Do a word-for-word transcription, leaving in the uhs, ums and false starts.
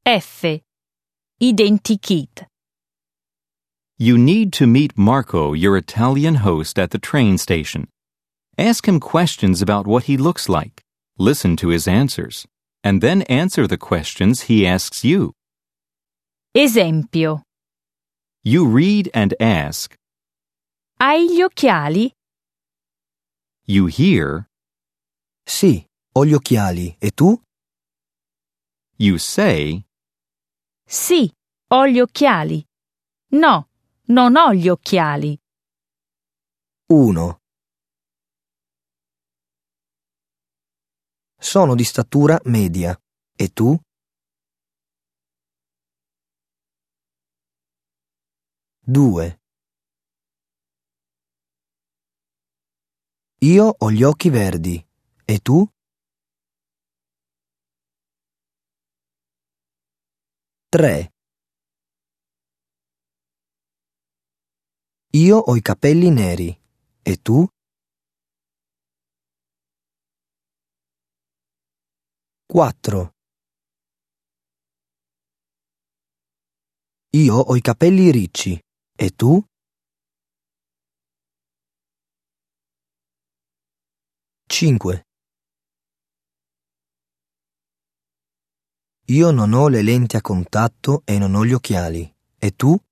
F. Identikit. You need to meet Marco, your Italian host, at the train station. Ask him questions about what he looks like. Listen to his answers, and then answer the questions he asks you. Esempio. You read and ask. Hai gli occhiali? You hear. Sì, ho gli occhiali. E tu? You say. Sì, ho gli occhiali. No, non ho gli occhiali. uno. Sono di statura media. E tu? due. Io ho gli occhi verdi. E tu? tre. Io ho i capelli neri. E tu? quattro. Io ho i capelli ricci. E tu? cinque. Io non ho le lenti a contatto e non ho gli occhiali. E tu?